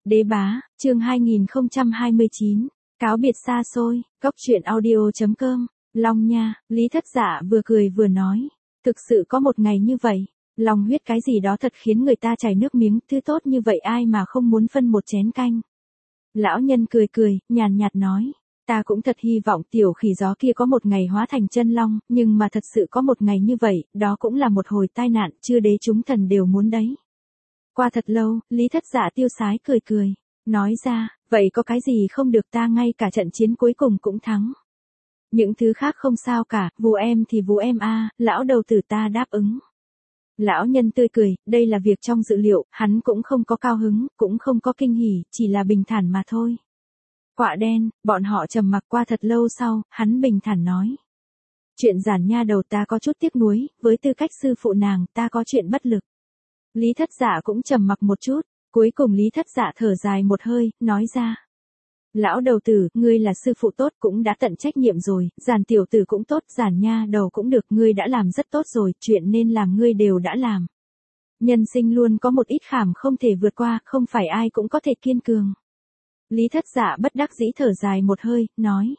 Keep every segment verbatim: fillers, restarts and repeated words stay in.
Đế bá, chương hai nghìn không trăm hai mươi chín, cáo biệt xa xôi, cốc truyện audio chấm com, Long nha, Lý Thất Dạ vừa cười vừa nói, thực sự có một ngày như vậy, lòng huyết cái gì đó thật khiến người ta chảy nước miếng, thứ tốt như vậy ai mà không muốn phân một chén canh. Lão nhân cười cười, nhàn nhạt nói, ta cũng thật hy vọng tiểu khỉ gió kia có một ngày hóa thành chân long, nhưng mà thật sự có một ngày như vậy, đó cũng là một hồi tai nạn, chư đế chúng thần đều muốn đấy. Qua thật lâu, Lý Thất Dạ tiêu sái cười cười, nói ra, vậy có cái gì không được, ta ngay cả trận chiến cuối cùng cũng thắng. Những thứ khác không sao cả, vù em thì vù em a, lão đầu tử ta đáp ứng. Lão nhân tươi cười, đây là việc trong dự liệu, hắn cũng không có cao hứng, cũng không có kinh hỉ, chỉ là bình thản mà thôi. Quạ đen, bọn họ trầm mặc qua thật lâu sau, hắn bình thản nói. Chuyện giản nha đầu ta có chút tiếc nuối, với tư cách sư phụ nàng ta có chuyện bất lực. Lý Thất Dạ cũng trầm mặc một chút, cuối cùng Lý Thất Dạ thở dài một hơi, nói ra. Lão đầu tử, ngươi là sư phụ tốt cũng đã tận trách nhiệm rồi, giản tiểu tử cũng tốt, giản nha đầu cũng được, ngươi đã làm rất tốt rồi, chuyện nên làm ngươi đều đã làm. Nhân sinh luôn có một ít khảm không thể vượt qua, không phải ai cũng có thể kiên cường. Lý Thất Dạ bất đắc dĩ thở dài một hơi, nói.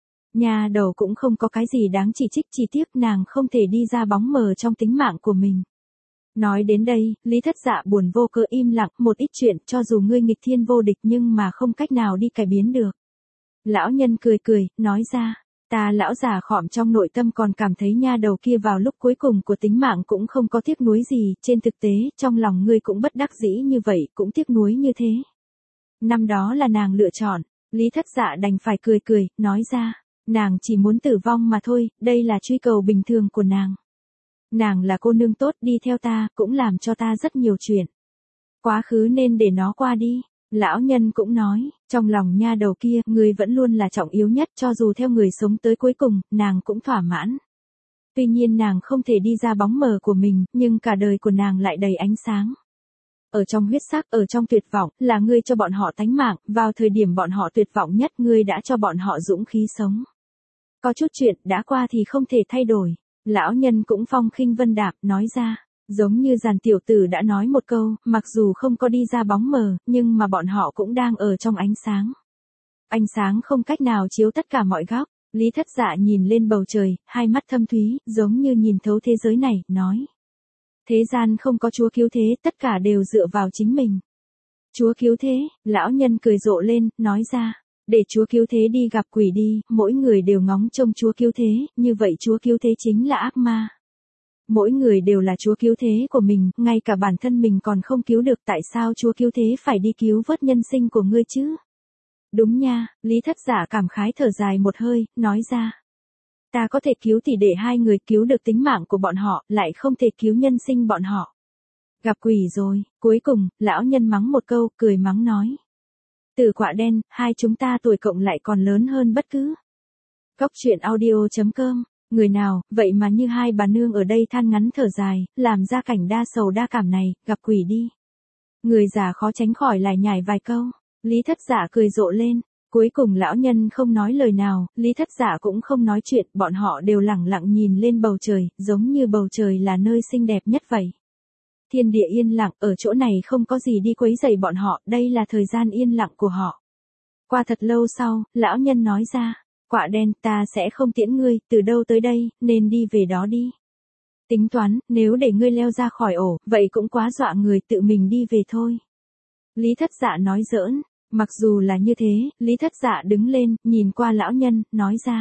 Nha đầu cũng không có cái gì đáng chỉ trích, chỉ tiếc nàng không thể đi ra bóng mờ trong tính mạng của mình. Nói đến đây, Lý Thất Dạ buồn vô cớ im lặng, một ít chuyện cho dù ngươi nghịch thiên vô địch nhưng mà không cách nào đi cải biến được. Lão nhân cười cười, nói ra, ta lão già khọm trong nội tâm còn cảm thấy nha đầu kia vào lúc cuối cùng của tính mạng cũng không có tiếc nuối gì, trên thực tế, trong lòng ngươi cũng bất đắc dĩ như vậy, cũng tiếc nuối như thế. Năm đó là nàng lựa chọn, Lý Thất Dạ đành phải cười cười, nói ra, nàng chỉ muốn tử vong mà thôi, đây là truy cầu bình thường của nàng. Nàng là cô nương tốt, đi theo ta, cũng làm cho ta rất nhiều chuyện. Quá khứ nên để nó qua đi. Lão nhân cũng nói, trong lòng nha đầu kia, người vẫn luôn là trọng yếu nhất, cho dù theo người sống tới cuối cùng, nàng cũng thỏa mãn. Tuy nhiên nàng không thể đi ra bóng mờ của mình, nhưng cả đời của nàng lại đầy ánh sáng. Ở trong huyết sắc, ở trong tuyệt vọng, là ngươi cho bọn họ tánh mạng, vào thời điểm bọn họ tuyệt vọng nhất, ngươi đã cho bọn họ dũng khí sống. Có chút chuyện đã qua thì không thể thay đổi. Lão nhân cũng phong khinh vân đạm, nói ra, giống như giàn tiểu tử đã nói một câu, mặc dù không có đi ra bóng mờ, nhưng mà bọn họ cũng đang ở trong ánh sáng. Ánh sáng không cách nào chiếu tất cả mọi góc, Lý Thất Dạ nhìn lên bầu trời, hai mắt thâm thúy, giống như nhìn thấu thế giới này, nói. Thế gian không có chúa cứu thế, tất cả đều dựa vào chính mình. Chúa cứu thế, lão nhân cười rộ lên, nói ra. Để Chúa cứu thế đi gặp quỷ đi, mỗi người đều ngóng trông Chúa cứu thế, như vậy Chúa cứu thế chính là ác ma. Mỗi người đều là Chúa cứu thế của mình, ngay cả bản thân mình còn không cứu được, tại sao Chúa cứu thế phải đi cứu vớt nhân sinh của ngươi chứ? Đúng nha, Lý Thất Dạ cảm khái thở dài một hơi, nói ra. Ta có thể cứu thì để hai người cứu được tính mạng của bọn họ, lại không thể cứu nhân sinh bọn họ. Gặp quỷ rồi, cuối cùng, lão nhân mắng một câu, cười mắng nói. Từ quạ đen, hai chúng ta tuổi cộng lại còn lớn hơn bất cứ. Cốc truyện audio chấm com, người nào, vậy mà như hai bà nương ở đây than ngắn thở dài, làm ra cảnh đa sầu đa cảm này, gặp quỷ đi. Người già khó tránh khỏi lải nhải vài câu, Lý Thất Dạ cười rộ lên, cuối cùng lão nhân không nói lời nào, Lý Thất Dạ cũng không nói chuyện, bọn họ đều lẳng lặng nhìn lên bầu trời, giống như bầu trời là nơi xinh đẹp nhất vậy. Thiên địa yên lặng, ở chỗ này không có gì đi quấy rầy bọn họ, đây là thời gian yên lặng của họ. Qua thật lâu sau, lão nhân nói ra, quạ đen, ta sẽ không tiễn ngươi, từ đâu tới đây, nên đi về đó đi. Tính toán, nếu để ngươi leo ra khỏi ổ, vậy cũng quá dọa người, tự mình đi về thôi. Lý Thất Dạ nói giỡn, mặc dù là như thế, Lý Thất Dạ đứng lên, nhìn qua lão nhân, nói ra.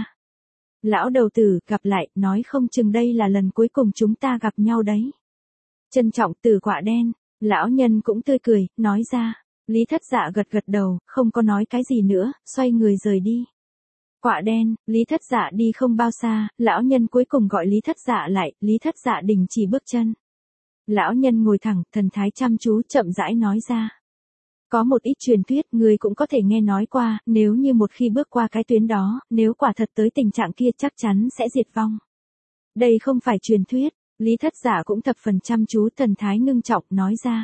Lão đầu tử, gặp lại, nói không chừng đây là lần cuối cùng chúng ta gặp nhau đấy. Trân trọng từ quạ đen, lão nhân cũng tươi cười, nói ra. Lý Thất Dạ gật gật đầu, không có nói cái gì nữa, xoay người rời đi. Quạ đen, Lý Thất Dạ đi không bao xa, lão nhân cuối cùng gọi Lý Thất Dạ lại, Lý Thất Dạ đình chỉ bước chân. Lão nhân ngồi thẳng, thần thái chăm chú, chậm rãi nói ra. Có một ít truyền thuyết, người cũng có thể nghe nói qua, nếu như một khi bước qua cái tuyến đó, nếu quả thật tới tình trạng kia chắc chắn sẽ diệt vong. Đây không phải truyền thuyết. Lý Thất Dạ cũng thập phần chăm chú, thần thái ngưng trọng, nói ra.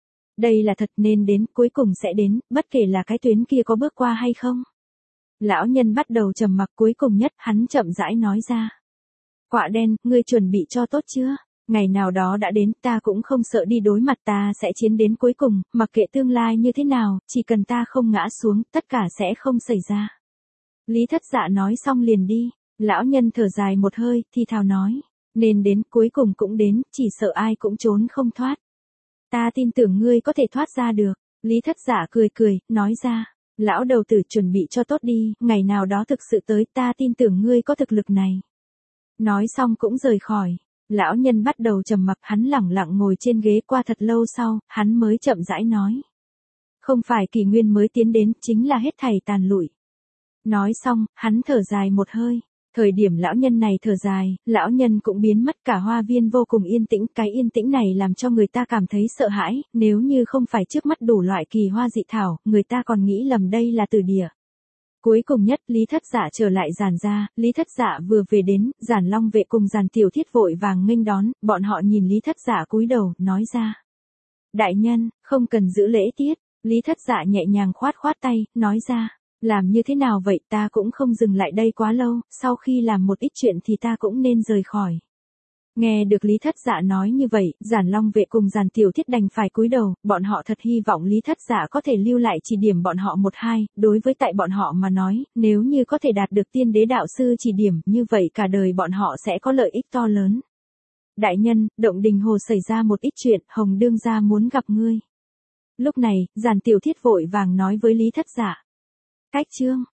Đây là thật, nên đến, cuối cùng sẽ đến, bất kể là cái tuyến kia có bước qua hay không. Lão nhân bắt đầu trầm mặc, cuối cùng nhất, hắn chậm rãi nói ra. Quạ đen, ngươi chuẩn bị cho tốt chưa? Ngày nào đó đã đến, ta cũng không sợ đi đối mặt, ta sẽ chiến đến cuối cùng, mặc kệ tương lai như thế nào, chỉ cần ta không ngã xuống, tất cả sẽ không xảy ra. Lý Thất Dạ nói xong liền đi, lão nhân thở dài một hơi, thì thào nói, nên đến, cuối cùng cũng đến, chỉ sợ ai cũng trốn không thoát. Ta tin tưởng ngươi có thể thoát ra được. Lý Thất Dạ cười cười, nói ra, lão đầu tử chuẩn bị cho tốt đi, ngày nào đó thực sự tới, ta tin tưởng ngươi có thực lực này. Nói xong cũng rời khỏi. Lão nhân bắt đầu trầm mặc, hắn lẳng lặng ngồi trên ghế, qua thật lâu sau, hắn mới chậm rãi nói. Không phải kỷ nguyên mới tiến đến, chính là hết thảy tàn lụi. Nói xong, hắn thở dài một hơi. Thời điểm lão nhân này thở dài, lão nhân cũng biến mất, cả hoa viên vô cùng yên tĩnh, cái yên tĩnh này làm cho người ta cảm thấy sợ hãi, nếu như không phải trước mắt đủ loại kỳ hoa dị thảo, người ta còn nghĩ lầm đây là tử địa. Cuối cùng nhất, Lý Thất Dạ trở lại Giản gia, Lý Thất Dạ vừa về đến, Giản Long vệ cùng Giản Tiểu Thiết vội vàng nghênh đón, bọn họ nhìn Lý Thất Dạ cúi đầu, nói ra. Đại nhân, không cần giữ lễ tiết, Lý Thất Dạ nhẹ nhàng khoát khoát tay, nói ra. Làm như thế nào vậy, ta cũng không dừng lại đây quá lâu, sau khi làm một ít chuyện thì ta cũng nên rời khỏi. Nghe được Lý Thất Dạ nói như vậy, Giản Long vệ cùng Giản Tiểu Thiết đành phải cúi đầu, bọn họ thật hy vọng Lý Thất Dạ có thể lưu lại chỉ điểm bọn họ một hai, đối với tại bọn họ mà nói, nếu như có thể đạt được tiên đế đạo sư chỉ điểm, như vậy cả đời bọn họ sẽ có lợi ích to lớn. Đại nhân, Động Đình Hồ xảy ra một ít chuyện, Hồng đương gia muốn gặp ngươi. Lúc này, Giản Tiểu Thiết vội vàng nói với Lý Thất Dạ. Cách chương